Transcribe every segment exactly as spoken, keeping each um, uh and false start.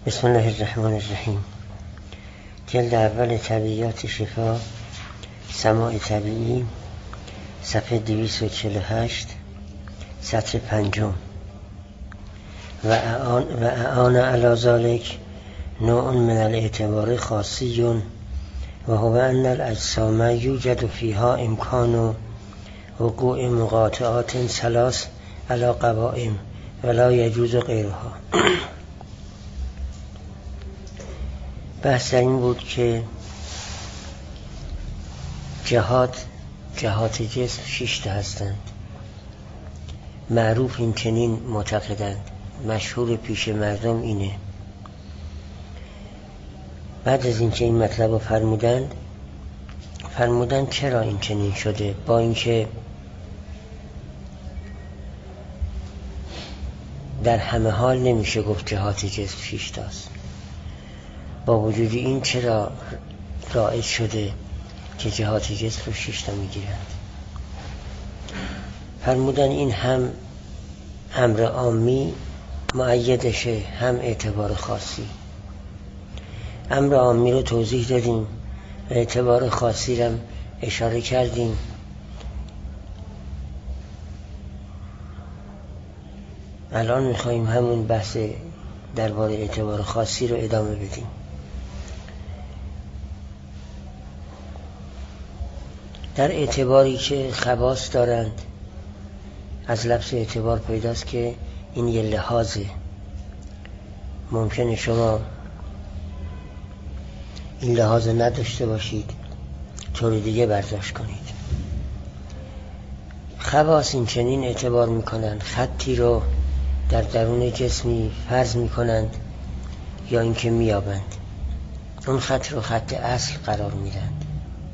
بسم الله الرحمن الرحیم. جلد اول طبیعیات شفا، سماع طبیعی، صفحه دویست و چهل و هشت، سطر پنجم. و اعان, و اعان علی ذلک نوع من الاعتبار خاصی و هو ان الاجسام یوجد فیها امکان وقوع مقاطعات ثلاث علی قوائم ولا یجوز غیرها. بحث در این بود که جهات جهات جسم شش تا هستند. معروف این چنین معتقدند، مشهور پیش مردم اینه. بعد از اینکه این مطلب رو فرمودند فرمودند چرا این چنین شده، با اینکه در همه حال نمیشه گفت جهات جسم شش تاست. با وجود این چرا رایج شده که جهات جسم رو شش تا میگیرند؟ فرمودن این هم امر عامی مؤیدشه، هم اعتبار خاصی. امر عامی رو توضیح دادیم، اعتبار خاصی رو اشاره کردیم. الان میخواییم همون بحث درباره اعتبار خاصی رو ادامه بدیم. در اعتباری که خواص دارند، از لفظ اعتبار پیداست که این یه لحاظه. ممکنه شما این لحاظ نداشته باشید، طور دیگه برداشت کنید. خواص این چنین اعتبار میکنند، خطی رو در درون جسمی فرض میکنند یا اینکه میابند، اون خط رو خط اصل قرار میدند.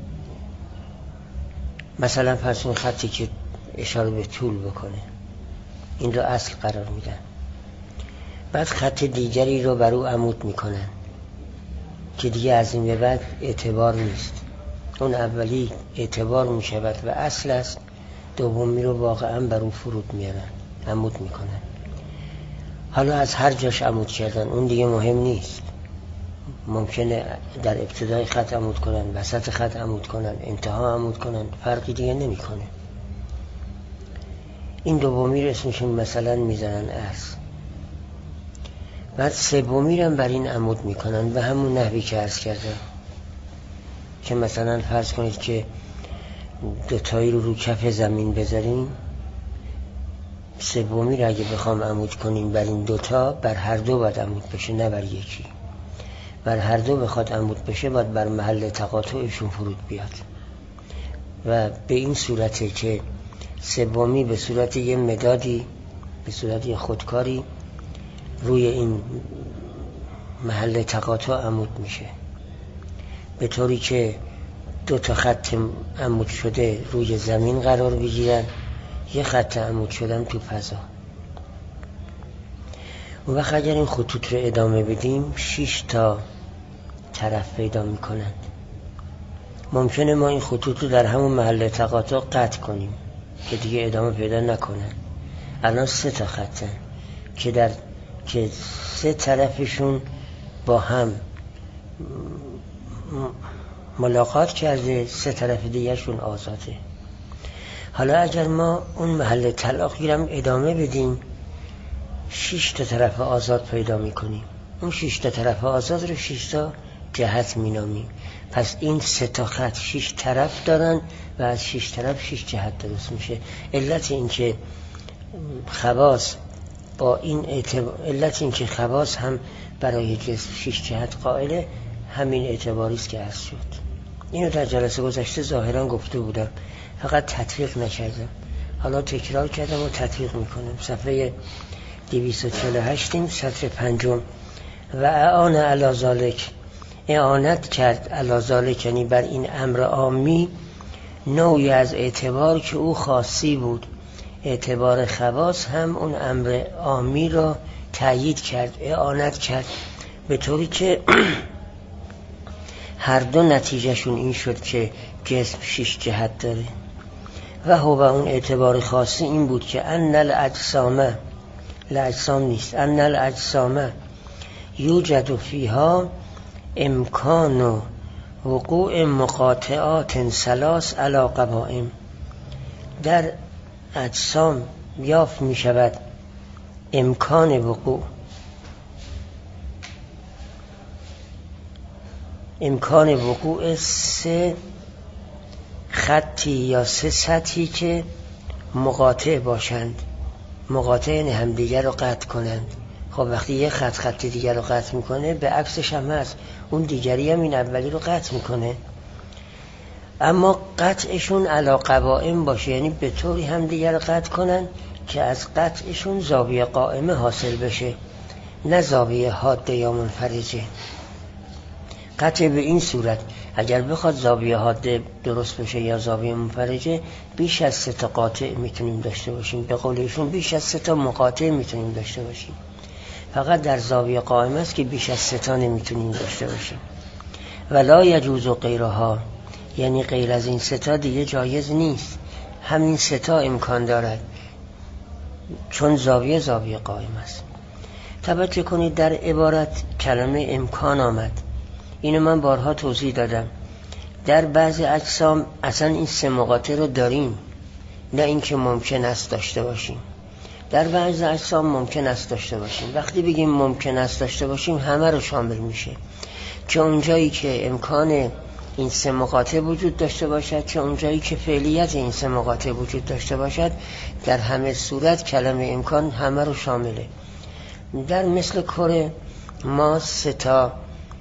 مثلا پس اون خطی که اشاره به طول بکنه، این رو اصل قرار میدن. بعد خط دیگری رو بر او عمود میکنن که دیگه از این به بعد اعتبار نیست. اون اولی اعتبار میشود و اصل است، دومی رو واقعا بر او فرود میارن، عمود میکنن. حالا از هر جاش عمود کردن اون دیگه مهم نیست. ممکنه در ابتدای خط عمود کنن، وسط خط عمود کنن، انتها عمود کنن، فرقی دیگه نمیکنه. این دومی رو اسمشون مثلا میزنن اصل. بعد سومی رو بر این عمود میکنن به همون نحوی که عرض کردم، که مثلا فرض کنید که دوتایی رو رو کف زمین بذاریم، سومی رو اگه بخوام عمود کنیم بر این دوتا، بر هر دو باید عمود بشه، نه بر یکی. بر هر دو بخواد عمود بشه باید بر محل تقاطعشون فرود بیاد. و به این صورته که سومی به صورت یه مدادی، به صورت یه خودکاری روی این محل تقاطع عمود میشه، به طوری که دو تا خط عمود شده روی زمین قرار بگیرن، یه خط عمود شدن تو فضا. و وقت اگر این خطوط رو ادامه بدیم شش تا طرف پیدا میکنند. ممکنه ما این خطوط رو در همون محل تقاطع قطع کنیم که دیگه ادامه پیدا نکنن. الان سه تا خطن که در که سه طرفشون با هم ملاقات کرده، سه طرف دیگرشون آزاده. حالا اگر ما اون محل تلاقی رو ادامه بدیم، شش تا طرف آزاد پیدا میکنیم. اون شش تا طرف آزاد رو شش تا جهت مینامیم. پس این سه تا خط شش طرف دارن و از شش طرف شش جهت درست میشه. علت این که خواص با این اعتبار، علت این که خواص هم برای جسم شش جهت قائله، همین اعتباری است که عرض شد. اینو در جلسه گذشته ظاهرا گفته بودم، فقط تطبیق نکردم. حالا تکرار کردم و تطبیق میکنم. صفحه دویست و چهل و هشت، سطر پنجم. و اعان علی ذلک، اعانت کرد علی ذلک، یعنی بر این امر عامی، نوعی از اعتبار که او خاصی بود. اعتبار خواص هم اون امر عامی را تأیید کرد، اعانت کرد، به طوری که هر دو نتیجهشون این شد که جسم شش جهت داره. و هو اون اعتبار خاصی این بود که ان الاجسام، الاجسام نیست، ان الاجسام یوجد فیها امکان وقوع مقاطعات ثلاث علی قوائم. در اجسام یافت می شود امکان وقوع امکان وقوع سه خطی یا سه سطحی که مقاطع باشند. مقاطع یعنی همدیگر رو قطع کنند. خب وقتی یه خط خط دیگر رو قطع میکنه به عکسش هم هست، اون دیگری هم این اولی رو قطع میکنه. اما قطعشون علی قوائم باشه، یعنی به طوری هم دیگر رو قطع کنن که از قطعشون زاویه قائمه حاصل بشه، نه زاویه حاده یا منفرجه. قطع به این صورت اگر بخواد زاویه حاده درست بشه یا زاویه منفرجه، بیش از سه تا قاطع میتونیم داشته باشیم. به قول ایشون بیش از سه تا مقاطع میتونیم داشته باشیم. فقط در زاویه قائمه است که بیش از سه تا نمیتونیم داشته باشیم. ولا یجوز غیرها، یعنی غیر از این سه تا دیگه جایز نیست. همین سه تا امکان دارد، چون زاویه زاویه قائم است. توجه کنید در عبارت کلمه امکان آمد. اینو من بارها توضیح دادم. در بعضی اجسام اصلا این سه مقاطع رو داریم، نه اینکه ممکن است داشته باشیم. در بعضی اجسام ممکن است داشته باشیم. وقتی بگیم ممکن است داشته باشیم همه رو شامل میشه، چه اونجایی که امکان این سه مقاطع وجود داشته باشد، چه اونجایی که فعلیت این سه مقاطع وجود داشته باشد. در همه صورت کلمه امکان همه رو شامله. در مثل کره ما سه تا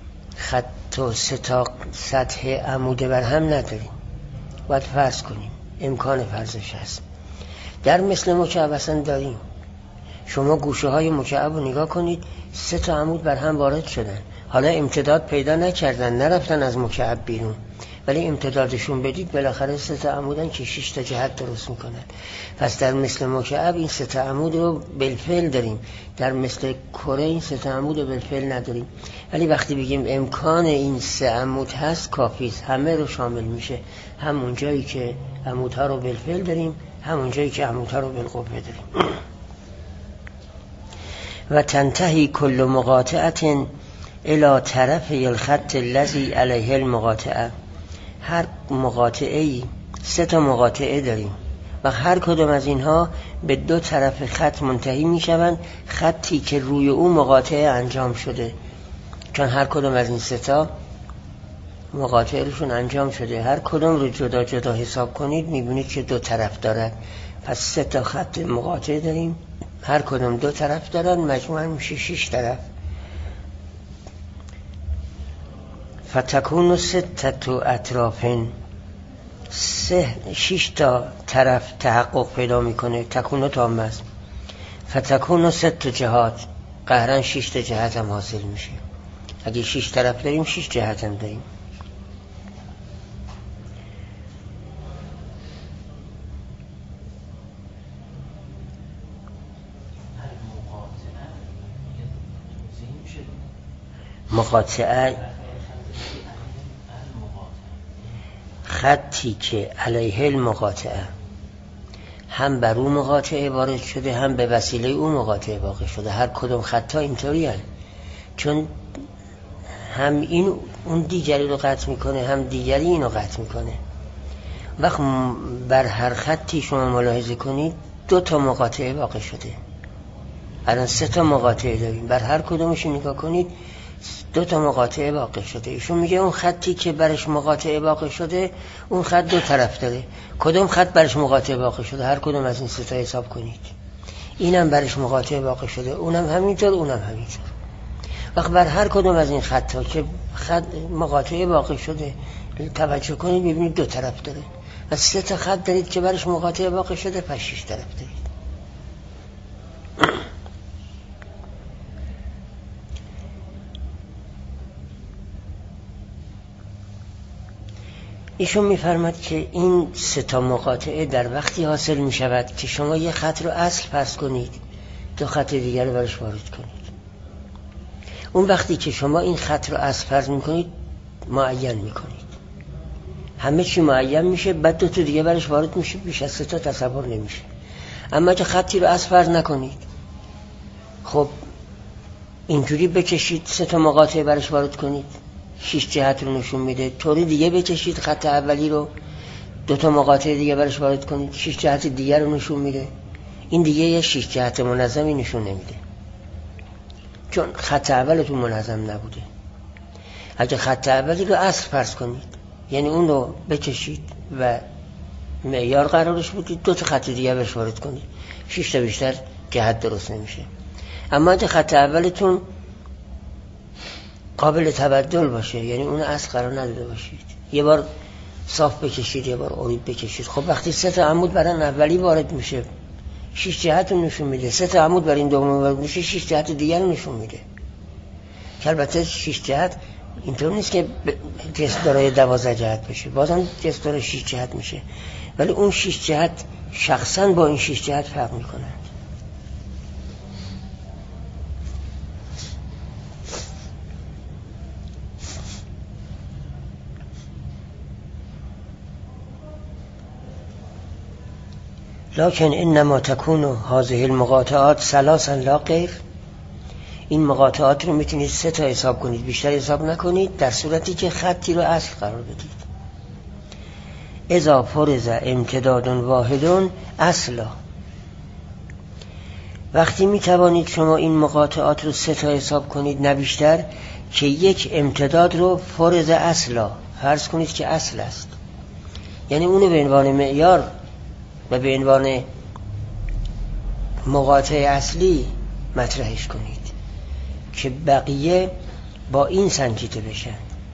خط و سه تا سطح عموده بر هم نداریم، باید فرض کنیم، امکان فرضش هست. در مثل مکعب اصلا داریم. شما گوشه های مکعب رو نگاه کنید، سه تا عمود بر هم وارد شدن، حالا امتداد پیدا نکردن، نرفتن از مکعب بیرون، ولی امتدادشون بدید بالاخره سه تا عمودن که شش تا جهت درست میکنن. پس در مثل مکعب این سه تا عمود رو بالفعل داریم، در مثل کره این سه تا عمود رو بالفعل نداریم. ولی وقتی بگیم امکان این سه عمود هست کافی است، همه رو شامل میشه، همون جایی که عمودها رو بالفعل داریم، همون جایی که عمودها رو بالقوه داریم. و تنتهی کل مقاطعت الى طرف الخط الذي علیه المقاطعه. هر مقاطعه‌ای سه تا مقاطعه داریم و هر کدام از اینها به دو طرف خط منتهی میشوند، خطی که روی اون مقاطعه انجام شده. چون هر کدام از این سه تا مقاطعه روشون انجام شده، هر کدام رو جدا جدا حساب کنید میبینید که دو طرف دارد. پس سه تا خط مقاطعه داریم، هر کدام دو طرف دارن، مجموعاً میشه شش طرف. فتکون ستت اطرافن، سه شش تا طرف تحقق پیدا میکنه، تکون تام است. فتکون ست جهات، قهرن شش تا جهت هم حاصل میشه. اگه شش طرف داریم شش جهت هم داریم. مقاطعه خطی که علیه المقاطعه، هم بر اون مقاطعه وارد شده، هم به وسیله اون مقاطعه واقع شده. هر کدوم خطا اینطوری هست، چون هم این اون دیگری رو قطع میکنه، هم دیگری اینو قطع میکنه. وقت بر هر خطی شما ملاحظه کنید دو تا مقاطعه واقع شده. الان سه تا مقاطعه داریم، بر هر کدومش نگاه کنید دو تا مقاطعه واقع شده. ایشون میگه اون خطی که برش مقاطعه واقع شده اون خط دو طرف داره. کدوم خط برش مقاطعه واقع شده؟ هر کدوم از این سه تا حساب کنید. اینم برش مقاطعه واقع شده، اونم همینطور، اونم همینطور. وقت بر هر کدوم از این خطا که خط مقاطعه واقع شده توجه کنید ببینید دو طرف داره. و سه تا خط دارید که برش مقاطعه واقع شده، پس شش طرف دارید. ایشون میفرماد که این سه تا مقاطعه در وقتی حاصل می شود که شما یه خط رو اصل فرض کنید، دو خط دیگر رو برش وارد کنید. اون وقتی که شما این خط رو اصل فرض می کنید معین می کنید، همه چی معین میشه، بعد دو تا دیگه برش وارد میشه، بیش از سه تا تصور نمیشه. اما که خطی رو اصل فرض نکنید، خب اینجوری بکشید سه تا مقاطع برش وارد کنید، شش جهت رو نشون میده. طوری دیگه بکشید خط اولی رو، دو تا مقاطع دیگه برش وارد کنید، شش جهت دیگر رو نشون میده. این دیگه یه شش جهت منظمی نشون نمیده، چون خط اولتون منظم نبوده. اگه خط اولی رو اصل فرض کنید، یعنی اون رو بکشید و معیار قرارش بودید، دو تا خط دیگه برش وارد کنید، شش تا بیشتر جهت درست نمیشه. اما اگه خط اولتون قابل تبدل باشه، یعنی اون اصل قرار نداده باشید، یه بار صاف بکشید یه بار عریض بکشید، خب وقتی سه تا عمود برای اولی وارد میشه شش جهت رو نشون میده، سه تا عمود برای این دوم وارد میشه شش جهت دیگر رو نشون میده. که البته شش جهت اینطور نیست که جسم دارای دوازده جهت بشه، بازم جسم دارای شش جهت میشه، ولی اون شش جهت شخصا با این شش جهت فرق میکنه. لکن انما تکون هذه المقاطعات ثلاثا لا غیر. این مقاطعات رو میتونید سه تا حساب کنید، بیشتر حساب نکنید، در صورتی که خطی رو اصل قرار بدید. اذا فرض امتداد واحد اصلا، وقتی میتوانید شما این مقاطعات رو سه تا حساب کنید نه بیشتر، که یک امتداد رو فرض اصلا فرض کنید که اصل است، یعنی اونو به عنوان معیار و به عنوان مقاطع اصلی مطرحش کنید که بقیه با این سنجیده بشن.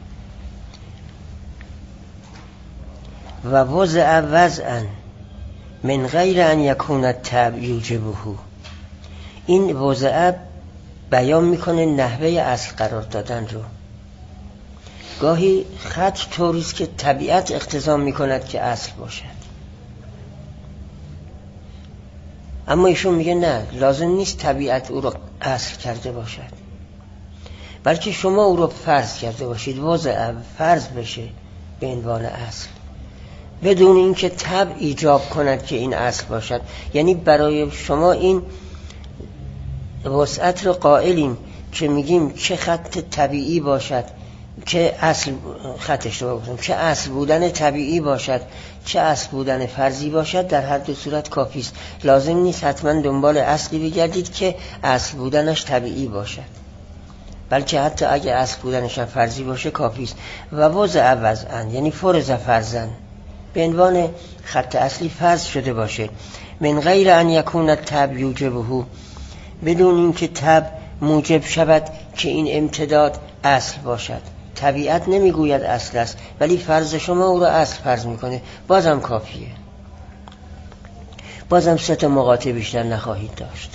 و وضع وضعا من غیر ان یکون التبع یوجبه. این وضع بیان میکنه نحوه اصل قرار دادن رو. گاهی خط طوریست که طبیعت اقتضا میکند که اصل باشد، اما ایشون میگه نه، لازم نیست طبیعت او رو اصل کرده باشد، بلکه شما او رو فرض کرده باشید، وضع فرض بشه به عنوان اصل، بدون اینکه طبع ایجاب کند که این اصل باشد. یعنی برای شما این وسعت رو قائلیم که میگیم چه خط طبیعی باشد، چه اصل خطش رو بگم، چه اصل بودن طبیعی باشد، چه اصل بودن فرضی باشد، در هر دو صورت کافی است. لازم نیست حتما دنبال اصلی بگردید که اصل بودنش طبیعی باشد، بلکه حتی اگه اصل بودنش فرضی باشه کافی است. و وضع وضعا یعنی فرض فرضا، به عنوان خط اصلی فرض شده باشه، من غیر ان یکون التبع یوجبه، بدون اینکه تبع موجب شود که این امتداد اصل باشد. طبیعت نمیگوید اصل است، ولی فرض شما او را اصل فرض میکنه، بازم کافیه، بازم سه تا مقاطع بیشتر نخواهید داشت.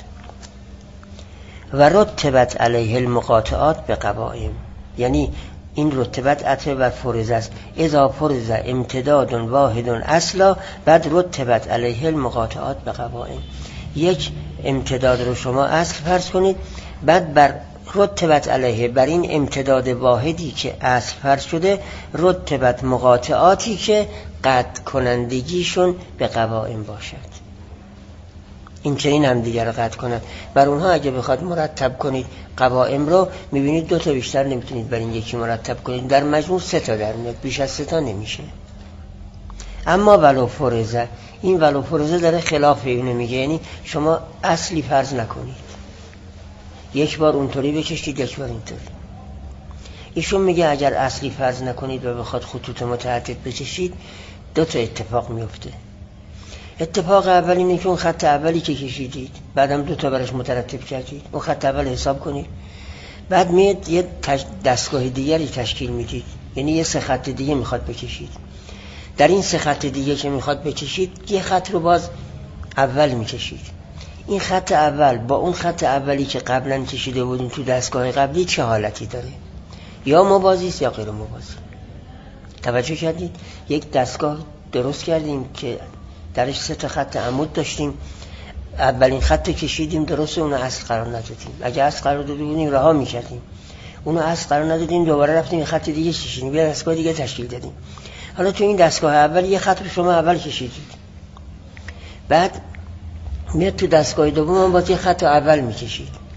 و رتبت علیه المقاطعات به قوائم، یعنی این رتبت عطف بر فرض است. اذا فرض امتداد واحد اصلا، بعد رتبت علیه المقاطعات به قوائم، یک امتداد رو شما اصل فرض کنید، بعد بر رتبت علیه، بر این امتداد واحدی که اصل فرض شده، رتبت مقاطعاتی که قطع کنندگیشون به قوائم باشد. این چنین هم دیگر رو قطع کنند. بر اونها اگه بخواد مرتب کنید قوائم رو، میبینید دو تا بیشتر نمیتونید بر این یکی مرتب کنید، در مجموع سه تا در میاد، بیش از سه تا نمیشه. اما ولو فرضه، این ولو فرضه داره خلاف اینو میگه، یعنی شما اصلی فرض نکنید، یک بار اونطوری بکشید یک بار اینطوری. ایشون میگه اگر اصلی فرض نکنید و بخواد خطوط متعدد بکشید، دو تا اتفاق میفته. اتفاق اول اینه که اون خط اولی که کشیدید بعدم دو تا برش مترتب کردید، اون خط اول حساب کنید، بعد میاد یه دستگاه دیگری تشکیل میدید، یعنی یه سه خط دیگه میخواد بکشید. در این سه خط دیگه که میخواد بکشید، یه خط رو باز اول میکشید. این خط اول با اون خط اولی که قبلا کشیده بودیم تو دستگاه قبلی چه حالتی داره؟ یا موازی است یا غیر موازی. توجه کردید؟ یک دستگاه درست کردیم که درش سه تا خط عمود داشتیم، اولین خط کشیدیم، درست اونو اصل قرار ندادیم. اگه اصل قرار داده بودیم رها میکردیم، اونو اصل قرار ندادیم، دوباره رفتیم خط دیگه کشیدیم، یه دستگاه دیگه تشکیل دادیم. حالا تو این دستگاه اول یه خط رو شما اول کشیدید، بعد میاد تو دستگاه دوم باز یه خط اول میکشید.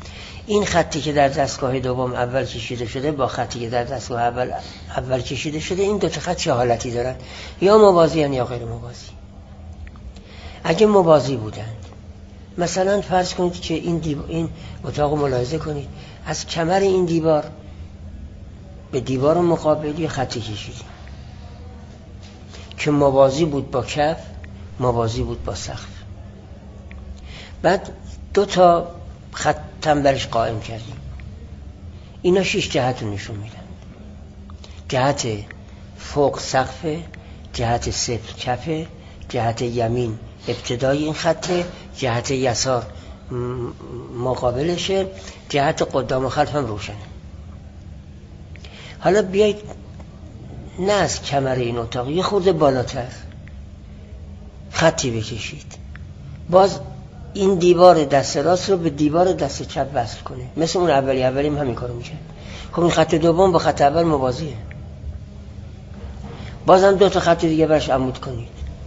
این خطی که در دستگاه دوم اول کشیده شده با خطی که در دستگاه اول اول کشیده شده، این دو تا خط چه حالتی دارن؟ یا موازی یا غیر موازی. اگه موازی بودند، مثلا فرض کنید که این دیوار، این اتاق ملاحظه کنید، از کمر این دیوار به دیوار مقابل یه خطی کشیدیم که موازی بود با کف، موازی بود با سقف. بعد دو تا خط تنبرش قائم کردیم. اینا شش جهت رو نشون میدن. جهت فوق سقف، جهت صفر کفه، جهت یمین ابتدای این خطه، جهت یسار مقابلشه، جهت قدام و خلف هم روشنه. حالا بیایید نه از کمر این اتاق یه خورده بالاتر خطی بکشید، باز این دیوار دست راست رو به دیوار دست چپ وصل کنه، مثل اون اولی اولی هم همین کارو میشه. خب این خط دوم با خط اول موازیه، بازم دو تا خط دیگه برش عمود کنید.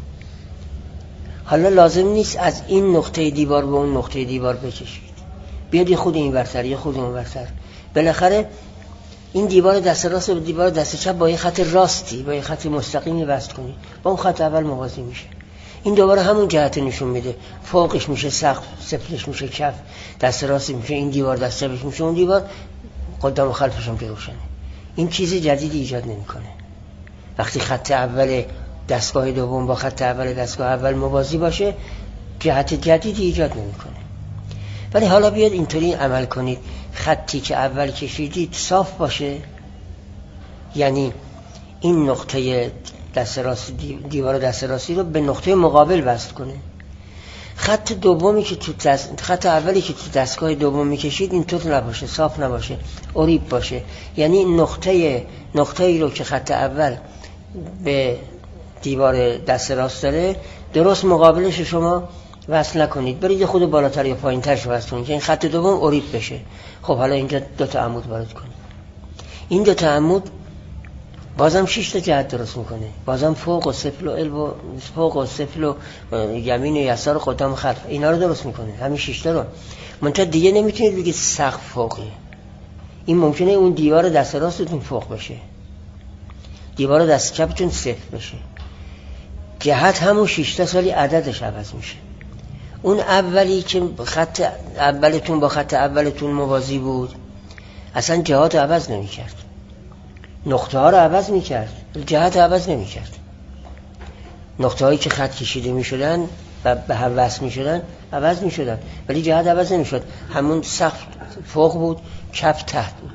حالا لازم نیست از این نقطه دیوار به اون نقطه دیوار بکشید، بیاد خود این ورتر یه خود اون ورتر، بالاخره این دیوار دست راست به دیوار دست چپ با یه خط راستی، با یه خط مستقیمی وصل کنید، با اون خط اول موازی میشه. این دوباره همون جهت نشون میده، فوقش میشه سقف، سفلش میشه کف، دست راست میشه این دیوار، دست چپش میشه اون دیوار، قدام و خلفش هم که روشنه. این چیز جدیدی ایجاد نمیکنه. وقتی خط اول دستگاه دوم با خط اول دستگاه اول موازی باشه، جهت جدیدی ایجاد نمیکنه. ولی حالا بیاد اینطوری عمل کنید، خطی که اول کشیدید صاف باشه، یعنی این نقطه دست راست دیوار دست راستی رو به نقطه مقابل وصل کنه. خط دومی که تو دست... خط اولی که تو دستگاه دوم میکشید اینطور نباشه، صاف نباشه، اوریب باشه، یعنی نقطه نقطه‌ای رو که خط اول به دیوار دست راست داره درست مقابلش شما وصل نکنید، برید خود بالاتر یا پایین‌ترش وصل کنید که این خط دوم اوریب بشه. خب حالا اینجا دو تا عمود وارد کنید. این دو تا عمود بازم شش تا جهت درست میکنه، بازم فوق و سفل و الب و فوق و سفل و یمین و یسار و قدام و خلف، اینا رو درست میکنه، همین شش تا رو. منتها دیگه نمیتونید بگید سقف فوقه، این ممکنه اون دیوار دست راستتون فوق بشه، دیوار دست چپتون صفر بشه. جهت همون شش تا سالی عددش عوض میشه. اون اولی که خط اولتون با خط اولتون موازی بود اصلا جهات عوض نمیکرد، نقطه ها رو عوض میکرد، جهت عوض نمیکرد. نقطه هایی که خط کشیده میشدن و به هم وصل میشدن عوض میشدن، ولی جهت عوض نمیشد. همون سقف فوق بود، کف تحت بود.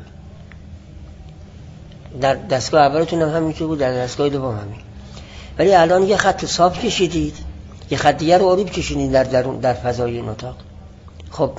در دستگاه اولتون هم همینطور بود، در دستگاه دوم همین. ولی الان یه خط صاف کشیدید، یه خط دیگه رو اوریب کشیدید در در در فضای این اتاق. خب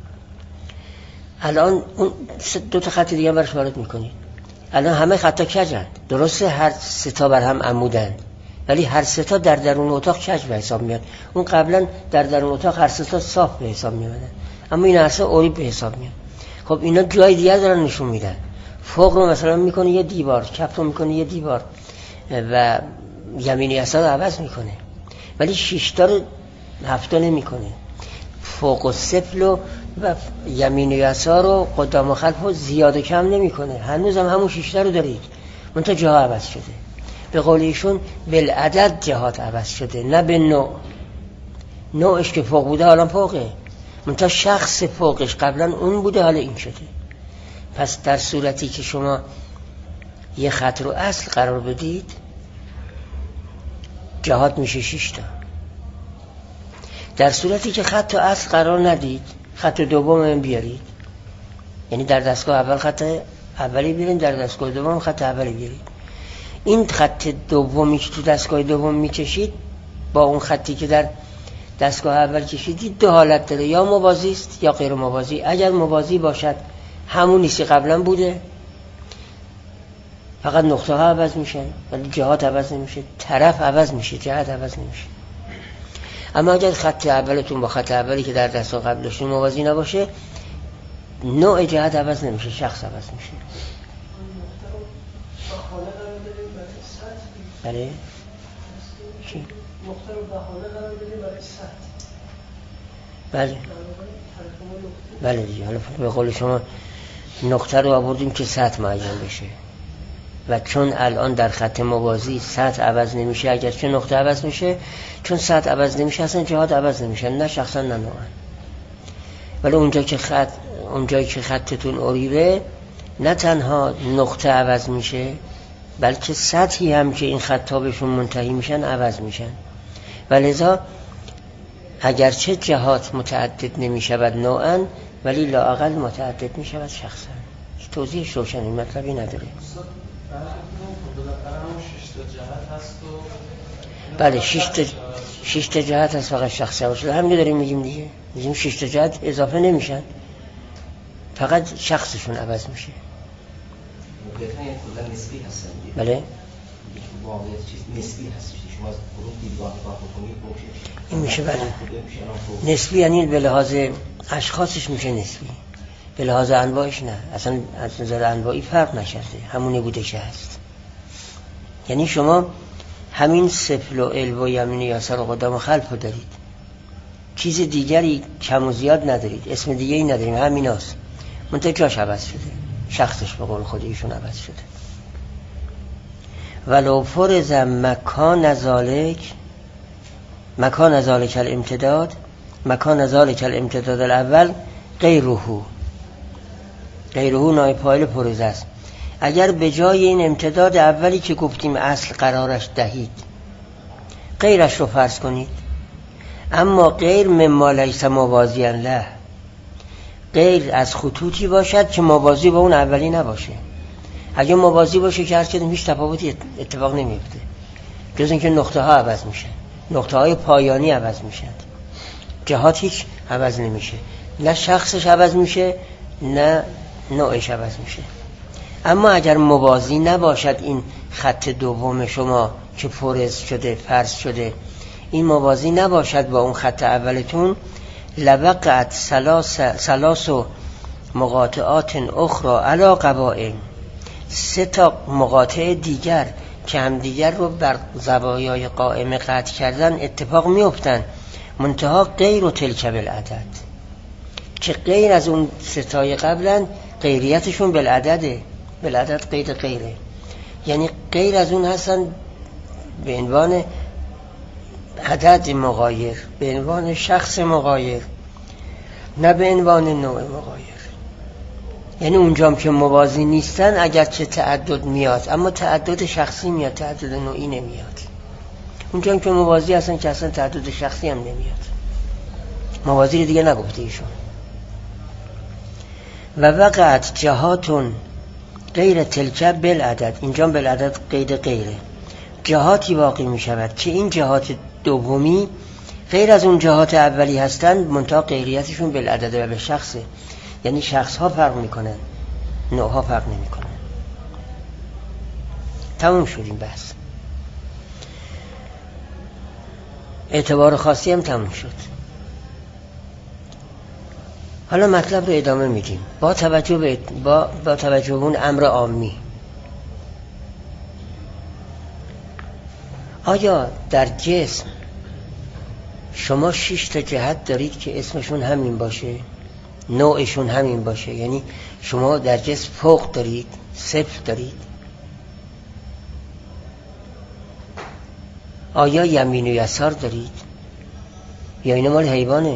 الان اون دو تا خط دیگه برش وارد میکنید. الان همه خطا کجن، درسته هر سه تا بر هم عمودن، ولی هر سه تا در درون اتاق کج به حساب میاد. اون قبلا در درون اتاق هر سه تا صاف به حساب میادن، اما این هر سه اوریب به حساب میاد. خب اینا جای دیگه دارن نشون میدن. فوق رو مثلا میکنه یه دیوار، کف رو میکنه یه دیوار و یمین یسار رو عوض میکنه، ولی شش تا رو هفت تا نمیکنه. فوق و سفل و یمین و یسار و قدام و خلف رو زیاد و کم نمیکنه. هنوز هم همون شش تا رو دارید، منتها جاها عوض شده. به قول ایشون بالعدد جهات عوض شده، نه به نوع. نوعش که فوق بوده الان فوقه، منتها شخص فوقش قبلا اون بوده حالا این شده. پس در صورتی که شما یه خط رو اصل قرار بدید جهات میشه شش تا. در صورتی که خط رو اصل قرار ندید، خط دوم هم بیارید، یعنی در دستگاه اول خط اولی بیارید، در دستگاه دوم خط اولی بیارید. این خط دومی که تو دستگاه دوم میکشید با اون خطی که در دستگاه اول کشیدید دو حالت داره، یا موازی است یا غیر موازی. اگر موازی باشد همون نیستی قبلا بوده، فقط نقطه ها عوض میشن ولی جهات عوض نمیشه، طرف عوض میشه، جهت عوض نمیشه. اما اگر خط اولتون با خط اولی که در دستگاه قبلشون موازی نباشه، نوع جهت عوض نمیشه، شخص عوض میشه. بله؟ چی؟ نقطه رو بهانه قرار بدیم برای سطح. بله بله دیگه. حالا به قول شما نقطه رو آوردیم که سطح معین بشه و چون الان در خط موازی سطح عوض نمیشه، اگر چه نقطه عوض میشه، چون سطح عوض نمیشه اصلا جهات عوض نمیشه، نه شخصا نه نوعا. ولی اونجا که خط اونجایی که خطتون اوریبه نه تنها نقطه عوض میشه بلکه سطحی هم که این خطا بهشون منتهی میشن عوض میشن. ولذا اگرچه جهات متعدد نمیشود نوعا ولی لااقل متعدد میشود شخصا. توضیحش روشن، این مطلبی نداره. بله شش تا شش تا جهت هست فقط شخصی باشه. همین داریم میگیم دیگه، میگیم شش تا جهت اضافه نمیشن، فقط شخصشون عوض میشه. موقعیت یعنی کلا نسبی هستن. بله واقعیت چیز نسبی هست. شما از گروه دیدگاه نگاه بکنید این میشه. بله نسبی یعنی به لحاظ اشخاصش میشه نسبی، به لحاظ انواعش نه. اصلا از نظر انواعی فرق نکرده، همونه بوده که هست. یعنی شما همین سفل و علو و یمین و یسار و قدام و خلف رو دارید، چیز دیگری کم و زیاد ندارید، اسم دیگری نداریم، همین هست. منطقه جاش عوض شده، شخصش به قول خود ایشون عوض شده. ولو فرض مکان ذالک مکان ذالک الامتداد مکان ذالک الامتداد الاول غیره غیره نایب فاعل فرض است. اگر به جای این امتداد اولی که گفتیم اصل قرارش دهید غیرش رو فرض کنید، اما غیر مما لیس موازیا له، غیر از خطوطی باشد که موازی با اون اولی نباشه. اگه موازی باشه که هر کدوم هیچ تفاوتی اتفاق نمیفته جز اینکه نقطه ها عوض میشن، نقطه های پایانی عوض میشن، جهات هیچ عوض نمیشه، نه شخصش عوض میشه نه نوعش عوض میشه. اما اگر موازی نباشد این خط دوم شما که فرض شده فرض شده، این موازی نباشد با اون خط اولتون، لوقعت ثلاث و مقاطعات اخرى علی قوائم، سه تا مقاطع دیگر که هم دیگر رو بر زوایای قائمه قطع کردن اتفاق میافتن، منتها غیر و تلک بالعدد، که غیر از اون ستای قبلن غیریتشون بالعدده، بالعدد قید غیره، یعنی غیر از اون هستن به عنوان عدد مغایر، به عنوان شخص مغایر، نه به عنوان نوع مغایر. یعنی اونجام که موازی نیستن اگرچه تعدد میاد اما تعدد شخصی میاد، تعدد نوعی نمیاد. اونجام که موازی هستن که اصلا تعدد شخصی هم نمیاد، موازی رو دیگه نگفته ایشون. و وقعت جهاتون غیر تلکه بالعدد، اینجا بالعدد قید غیره، جهاتی واقع می شود که این جهات دومی غیر از اون جهات اولی هستند، منتها غیریتشون بالعدد و به شخصه. یعنی شخص ها فرق می کنن، نوع ها فرق نمی کنن. تموم شد این بحث، اعتبار خاصی هم تموم شد. حالا مطلب رو ادامه میدیم با توجه به با, با توجه به اون امر عامی. آیا در جسم شما شش تا جهت دارید که اسمشون همین باشه، نوعشون همین باشه؟ یعنی شما در جسم فوق دارید، صفر دارید. آیا یمین و یسار دارید؟ یا این مال حیوانه؟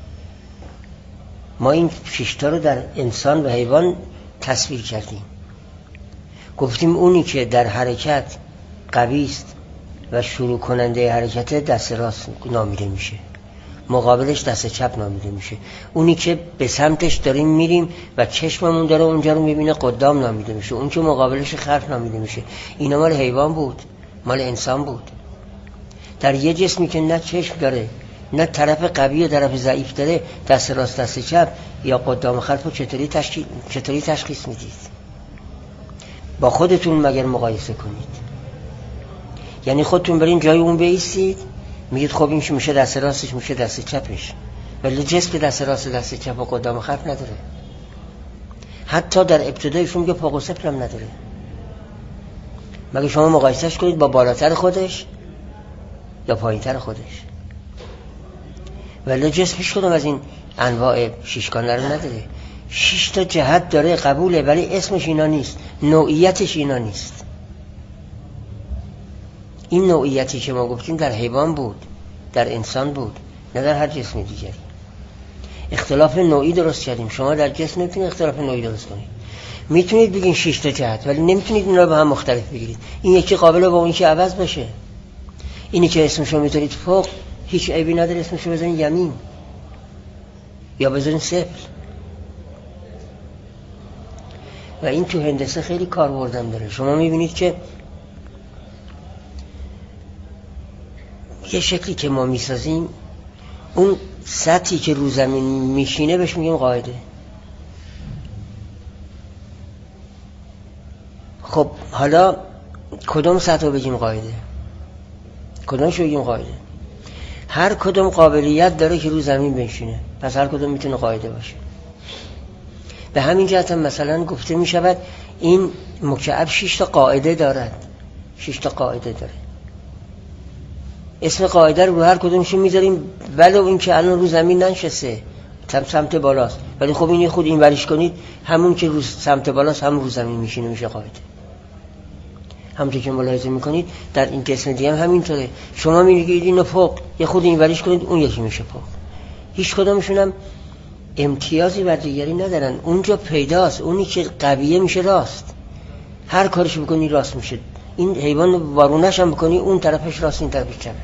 ما این شش تا رو در انسان و حیوان تصویر کردیم، گفتیم اونی که در حرکت قوی است و شروع کننده حرکت دست راست نامیده میشه، مقابلش دست چپ نامیده میشه. اونی که به سمتش داریم میریم و چشممون داره اونجا رو میبینه قدام نامیده میشه، اون که مقابلش خلف نامیده میشه. اینا مال حیوان بود، مال انسان بود. در یه جسمی که نه چشم داره نه طرف قوی و طرف ضعیف داره، دست راست دست چپ یا قدام و خلف رو چطوری تشکیل چطوری تشخیص میدید؟ با خودتون مگر مقایسه کنید. یعنی خودتون برین جای اون بیستید میگید خب این میشه دست راستش میشه دست چپش، ولی جسم دست راست دست چپ و قدام و خلف نداره. حتی در ابتدایشون میگه پا و سفل هم نداره. مگه شما مقایسهش کنید با بالاتر خودش یا پایینتر خودش؟ ولی جسم هیچ کدوم از این انواع شیشگانه رو نداره. شش تا جهت داره قبوله، ولی اسمش اینا نیست، نوعیتش اینا نیست. این نوعیتی که ما گفتیم در حیوان بود، در انسان بود، نه در هر جسم دیگری. اختلاف نوعی درست کردیم. شما در جسم نمیتونید اختلاف نوعی درست کنید. میتونید بگین شش تا جهت، ولی نمیتونید اینا رو با هم مختلف بگیرید. این یکی قابل با اون یکی عوض بشه. اینی که اسمشو میذارید فوق، هیچ عیبی نداره اسمشو بذارید یمین یا بذارید صفر. و این تو هندسه خیلی کاربردم داره. شما میبینید که یه شکلی که ما میسازیم، اون سطحی که رو زمین میشینه بهش میگیم قاعده. خب حالا کدوم سطح رو بگیم قاعده؟ کدومش رو بگیم قاعده؟ هر کدوم قابلیت داره که رو زمین بنشینه، پس هر کدوم میتونه قاعده باشه. به همین جهت هم مثلا گفته میشود این مکعب شش تا قاعده دارد. شش تا قاعده داره. اسم قاعده رو هر کدومشون میذاریم، ولو این که الان رو زمین ننشسته، سمت بالاست، ولی خب این خود این وریش کنید، همون که رو سمت بالاست هم رو زمین میشینه، میشه قاعده. همونطور که ملاحظه میکنید در این جسم دیگه هم همینطوره. شما میگید اینو فوق، یه خود این وریش کنید، اون یکی میشه فوق. هیچ کدومشون هم امتیازی بر دیگری ندارن. اونجا پیداست، اونی که قویه میشه راست، هر کارش بکنی راست میشه. این حیوان وارونش هم بکنی اون طرفش راست، این طرفش چپ.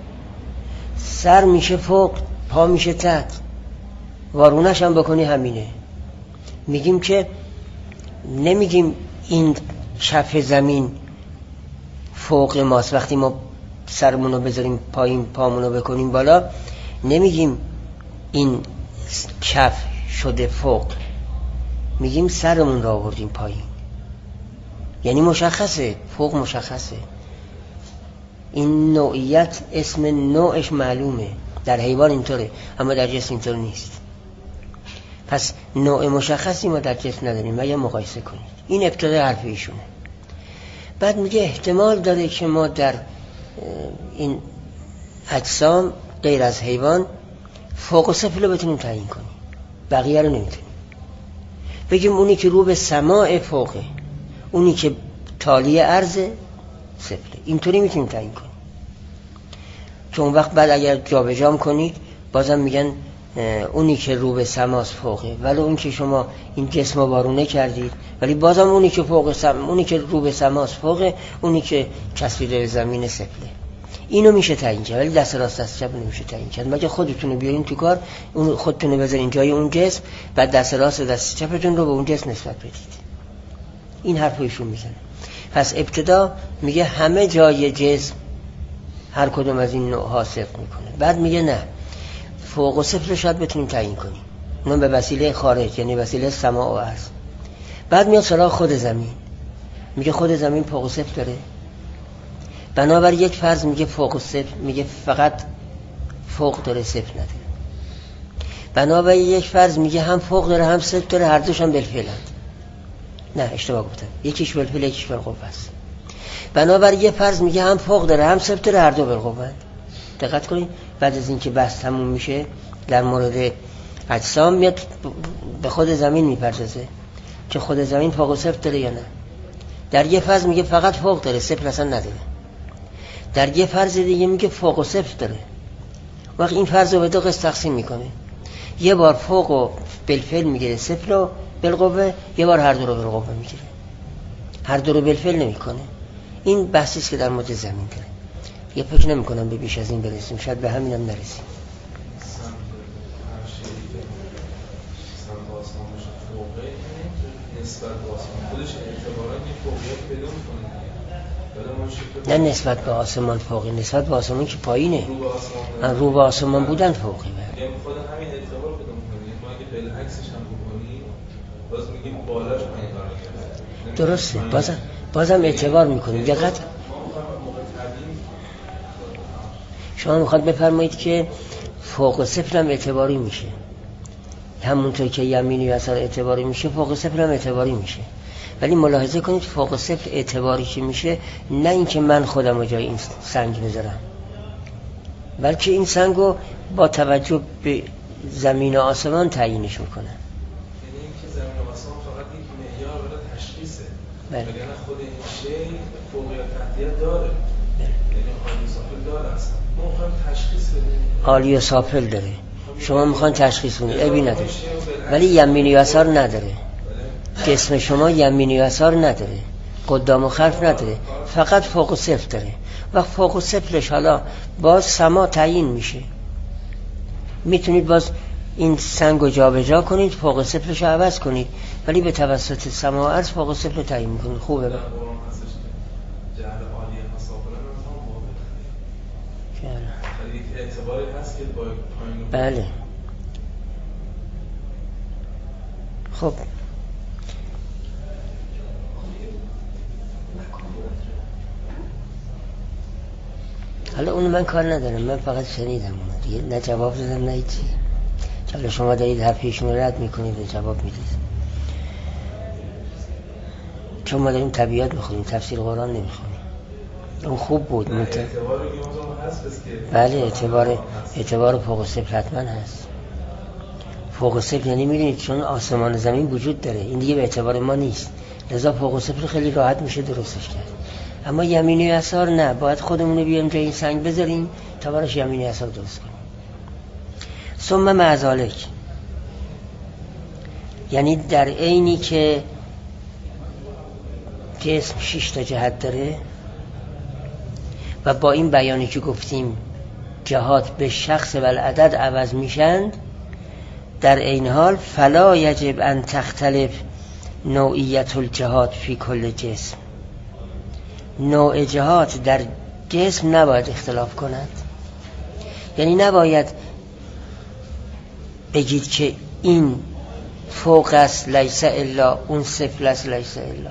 سر میشه فوق، پا میشه تحت، وارونش هم بکنی همینه. میگیم که نمیگیم این کف زمین فوق ماست. وقتی ما سرمونو بذاریم پایین، پامونو بکنیم بالا، نمیگیم این کف شده فوق، میگیم سرمون رو آوردیم پایین. یعنی مشخصه، فوق مشخصه. این نوعیت اسم نوعش معلومه. در حیوان اینطوره، اما در جسم اینطور نیست. پس نوع مشخصی ما در جسم نداریم. مگه مقایسه کنید. این ابتدای حرف ایشونه. بعد میگه احتمال داره که ما در این اجسام غیر از حیوان فوق و سفل رو بتونیم تعیین کنیم، بقیه رو نمیتونیم. بگیم اونی که رو به سماع فوقه، اونی که تالی عرضه سفله، اینطوری میتونیم تعیین کنیم. چون وقت بعد اگر جابجا کنید بازم میگن اونی که رو به سماست فوقه، ولی اون که شما این جسم رو وارونه کردید، ولی بازم اونی که فوق سم... اونی که رو به سماست فوقه، اونی که چسبیده به زمین سفله. اینو میشه تعیین کرد، ولی دست راست دست چپ نمیشه تعیین کرد. مگه خودتون بیارین تو کار، اون خودتون بذارین جای اون جسم، بعد دست راست و دست چپتون رو به اون جسم نسبت بدید. این حرفو ایشون میزنه. پس ابتدا میگه همه جای جسم هر کدوم از این نوعها صفر میکنه. بعد میگه نه، فوق و صفر شاید بتونیم تعیین کنیم، اونم به وسیله خارج، یعنی وسیله سماع و عرض. بعد میاد سراغ خود زمین، میگه خود زمین فوق و صفر داره. بنابر یک فرض میگه فوق و صفر، میگه فقط فوق داره صفر نداره. بنابر یک فرض میگه هم فوق داره هم صفر داره، هر دوش هم بالفعلند. نه اشتباه گفتم، یکیش بالفعل یکیش بالقوه است. بنابر یک فرض میگه هم فوق داره هم صفر داره، هر دو بالقوه اند. دقت کنید. بعد از اینکه بحث تموم میشه در مورد اجسام میاد به خود زمین میپردازه که خود زمین فوق و صفر داره یا نه. در یه فرض میگه فقط فوق داره، صفر اصلا نداره. در یه فرض دیگه میگه فوق و صفر داره. وقت این فرض رو به دو قسم تقسیم میکنه. یه بار فوق و بالفعل میگیره، صفر رو بالقوه، یه بار هر دو رو بالقوه میگیره، هر دو رو بالفعل نمیکنه. این بحثی است که در مورد زمین داره. یه فکر نمی کنم به بیش از این برسیم، شاید به همین هم نرسیم. نه نسبت به آسمان فوقی، نسبت به آسمان که پایینه. رو به آسمان بودن فوقی. یعنی خود همین اعتبار پیدا می‌کنه. ما اگه بالعکسش هم بکنیم باز میگیم بالاش پایین قرار گرفته. درسته. بازم بازم اعتبار می‌کنیم. دقت شما میخواد بفرمایید که فوق و صفر هم اعتباری میشه، همونطور که یمینی و اثر اعتباری میشه فوق و صفر هم اعتباری میشه. ولی ملاحظه کنید فوق و صفر اعتباری که میشه، نه اینکه من خودم رو جای این سنگ بذارم، بلکه این سنگو با توجه به زمین و آسمان تعیینش میکنن. یعنی اینکه زمین و آسمان فقط یک معیار برای تشخیصه، وگرنه خود این شی فوقیت تحتیت داره، یعنی عالی و سافل داره. اصلا ما میخوایم تشخیص بدیم. عالی و سافل داره، شما میخواین تشخیص بدید، عیبی نداره، ولی یمین و یسار نداره. جسم شما یمین و یسار نداره، قدام و خلف نداره، فقط فوق و صفر داره. و فوق و صفرش حالا باز سما تعیین میشه. میتونید باز این سنگو جا به جا کنید، فوق و صفرش رو عوض کنید، ولی به توسط سما و عرض فوق و صفر رو تعیین میکنید. خوبه با؟ اعتباری هست که با پایین. بله. خب حالا اونو من کار ندارم، من فقط شنیدم اونو دیگه، نه جواب دادم نه چی. حالا شما دارید حرفیشون رو رد میکنید و جواب میدید، چون ما داریم طبیعت میخونیم، تفسیر قرآن نمیخونیم. اون خوب بود منت... بله اعتبار اعتبار فوق و صفر حتما هست. فوق و صفر یعنی میدونید چون آسمان و زمین وجود داره، این دیگه به اعتبار ما نیست، لذا فوق و صفر خیلی راحت میشه درستش کرد. اما یمین و یسار نه، باید خودمون بیایم جای این سنگ بذاریم تا براش یمین و یسار درست کنیم. ثم مع ذلک، یعنی در عینی که جسم شش تا جهت داره و با این بیانی که گفتیم جهات به شخص و العدد عوض میشن، در این حال فلا یجب ان تختلف نوعیت الجهات فی کل جسم، نوع جهات در جسم نباید اختلاف کند. یعنی نباید بگید که این فوق است لیس الا، اون صفر است لیس الا.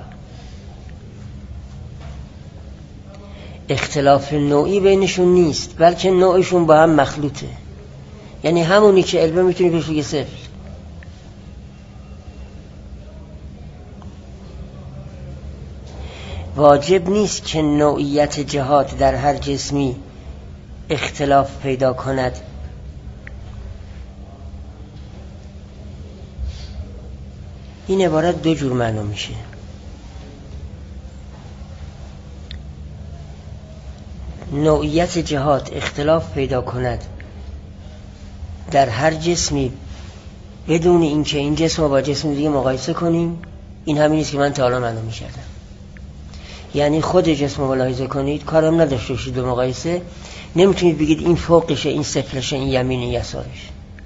اختلاف نوعی بینشون نیست، بلکه نوعشون با هم مخلوطه. یعنی همونی که علمه میتونی بهش بگی صفر. واجب نیست که نوعیت جهات در هر جسمی اختلاف پیدا کند. این عبارت دو جور معنا میشه. نوعیت جهات اختلاف پیدا کند در هر جسمی بدون اینکه این جسم رو با جسم دیگه مقایسه کنیم، این همین است که من تا حالا معنا می‌کردم. یعنی خود جسم رو ملاحظه کنید، کارم نداشته باشید به مقایسه، نمیتونید بگید این فوقشه، این صفرشه، این یمین یسارش.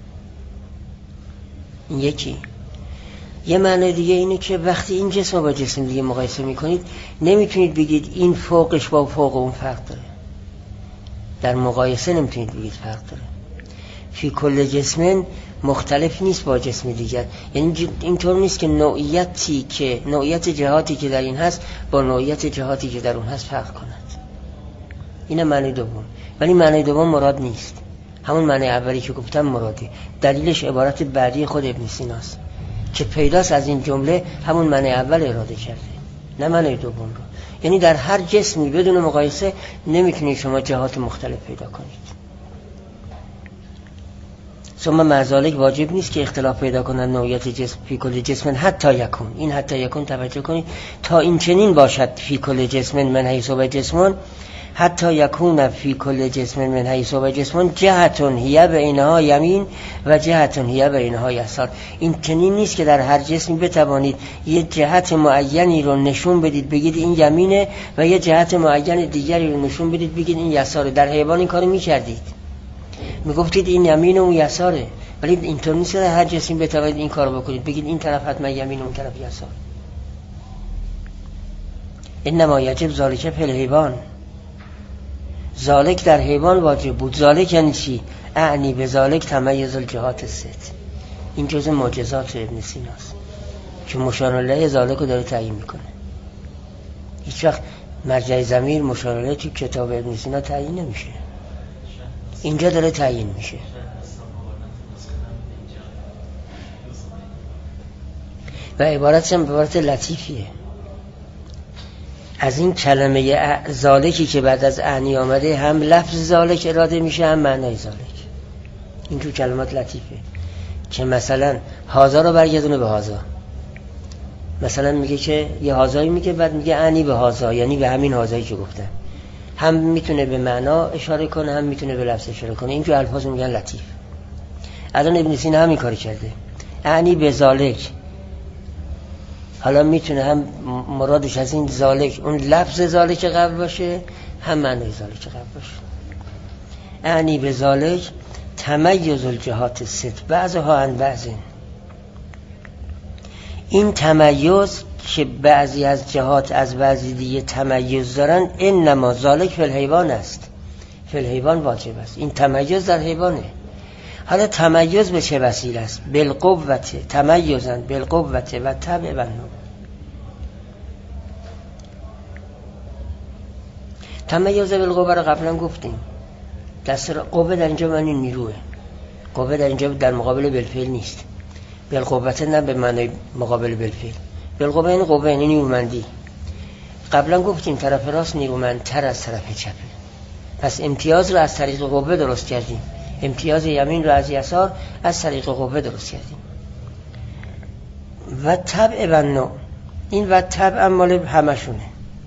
این یکی. یه معنی دیگه اینه که وقتی این جسم رو با جسم دیگه مقایسه میکنید، نمیتونید بگید این فوقش با فوق اون فرق داره. در مقایسه نمیتونید بگید فرق داره. فی کل جسم مختلف نیست با جسم دیگر. یعنی اینطور نیست که نوعیتی که نوعیت جهاتی که در این هست با نوعیت جهاتی که در اون هست فرق کند. این معنی دوم. ولی معنی دوم مراد نیست. همون معنی اولی که گفتم مراده. دلیلش عبارت بعدی خود ابن سیناست که پیداست از این جمله همون معنی اول اراده کرده، نه معنی دوم رو. یعنی در هر جسمی بدون مقایسه نمیتونید شما جهات مختلف پیدا کنید. ثم مع ذلک واجب نیست که اختلاف پیدا کنند نوعیت جسم فی کل جسم حتی یکون. این حتی یکون توجه کنید، تا این چنین باشد فی کل جسم من حیث و جسمون، حتی یکون فی کل جسم من حیث و جسمون جهتون هی بینها یمین و جهتون هی بینها یسار. این چنین نیست که در هر جسمی بتوانید یه جهت معینی رو نشون بدید بگید این یمینه و یه جهت معین دیگری رو نشون بدید بگید این یساره. در حیوان این کارو می‌کردید، میگفتید این یمین و اون یساره، ولی اینطور نیست که هر جسمی بتوانید این کارو بکنید بگید این طرف حتما یمین و اون طرف یسار. انما یجب ذالک فی الحیوان، ذالک در حیوان واجب بود. ذالک یعنی چی؟ اعنی به ذالک تمیز الجهات الست. این جزء معجزات ابن سیناست که مشار الیه ذالک رو داره تعیین میکنه. هیچ وقت مرجع ضمیر مشار الیه تو کتاب ابن سینا تعیین نمیشه، اینجا داره تعیین میشه. و عبارتش هم عبارت لطیفیه. از این کلمه زالکی که بعد از اعنی آمده هم لفظ زالک اراده میشه هم معنای زالک. این تو کلمات لطیفه که مثلا هازا رو برگردونه به هازا، مثلا میگه که یه هازایی میگه بعد میگه اعنی به هازا، یعنی به همین هازایی که گفتم. هم میتونه به معنا اشاره کنه هم میتونه به لفظ اشاره کنه. این جو الفاظ میگن لطیف. الان ابن سینا همین کاری کرده، اعنی به زالک. حالا میتونه هم مرادش از این زالک اون لفظ زالک قبل باشه هم معنی زالک قبل باشه. اعنی به زالک تمیز الجهات ست بعضها عن بعض. این تمیز که بعضی از جهات از بعضی دیگه تمیز دارن، انما ذالک فی الحیوان است، فی الحیوان واجب است. این تمیز در حیوانه. حالا تمیز به چه وسیله است؟ بالقوت، تمیزن بالقوت و طبع و نوع. تمیز بالقوه رو قبلا گفتیم. دست قوه در اینجا معنی نیروه. قوه در اینجا در مقابل بالفعل نیست. بالقوت نه به معنی مقابل بالفعل. بالقوه این قوه یعنی نیرومندی. قبلا گفتیم طرف راست نیرومندتر از طرف چپه. پس امتیاز رو از طریق قوه درست کردیم. امتیاز یمین رو از یسار از طریق قوه درست کردیم. و طبع و نوع، این و طبع مال همشونه.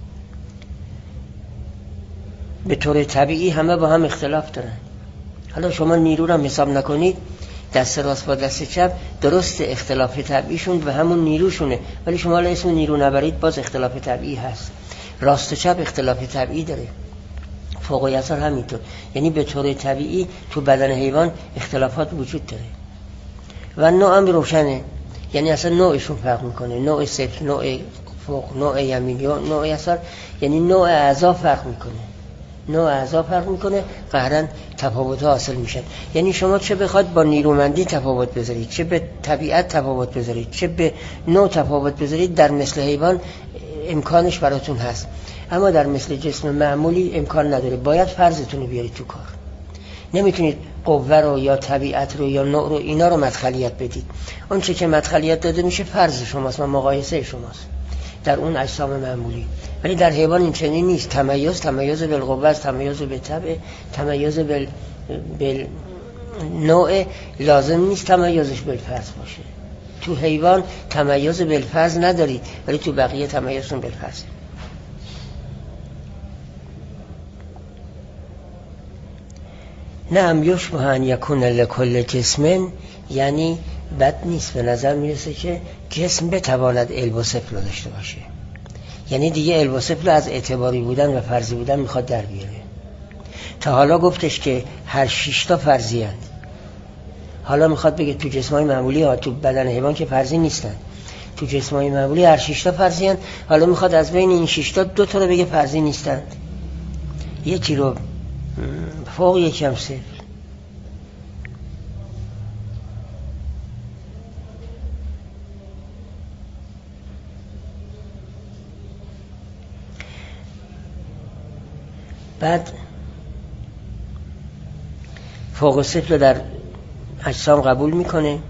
به طور طبیعی همه با هم اختلاف دارن. حالا شما نیرو رو حساب نکنید، دست راست با دست چپ درست اختلاف طبیعیشون و همون نیروشونه، ولی شما حالا اسم نیرو نبرید باز اختلاف طبیعی هست. راست و چپ اختلاف طبیعی داره، فوق و یسار همینطور. یعنی به طور طبیعی تو بدن حیوان اختلافات وجود داره. و نوع هم روشنه، یعنی اصلا نوعشون فرق میکنه. نوع سفل، نوع فوق، نوع یمین، نوع یسار، یعنی نوع اعضا فرق میکنه. نوع اعضا فرق میکنه، قهرن تفاوت حاصل میشن. یعنی شما چه بخواد با نیرومندی تفاوت بذارید، چه به طبیعت تفاوت بذارید، چه به نوع تفاوت بذارید، در مثل حیوان امکانش براتون هست. اما در مثل جسم معمولی امکان نداره. باید فرضتون رو بیارید تو کار. نمیتونید قوه رو یا طبیعت رو یا نوع رو اینا رو مدخلیت بدید. اون چه که مدخلیت داده میشه فرض شماست و مقایسه شماست در اون اجسام معمولی. ولی در حیوان این چنین نیست. تمیز تمیز بالقوه، تمیز به طبع، تمیز بال بال نوع، لازم نیست تمیزش بالفرض باشه. تو حیوان تمیز بالفرض ندارید ولی تو بقیه تمیزشون بالفرض. نعم یشبه ان یکون لکل جسم، یعنی بد نیست، به نظر میرسه که جسم بتواند علم و صفل رو داشته باشه. یعنی دیگه علم و صفل از اعتباری بودن و فرضی بودن میخواد در بیاره. تا حالا گفتش که هر شیشتا فرضی هست. حالا میخواد بگه تو جسمای معمولی ها، تو بدن حیوان که فرضی نیستن، تو جسمای معمولی هر شیشتا فرضی هست. حالا میخواد از بین این شیشتا دو تا رو بگه فرضی نیستن، یکی رو فوق یکی هم صفر. بعد فوق و صفر در اجسام قبول میکنه،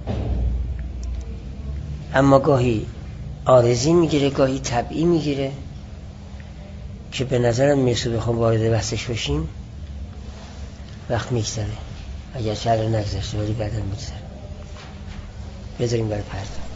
اما گاهی عارضی میگیره گاهی طبعی میگیره که به نظرم میرسه بخوام وارد بحثش بشیم وقت میگذره، اگر چهره نگذشته ولی بعداً میگذره. بذاریم برای پرده.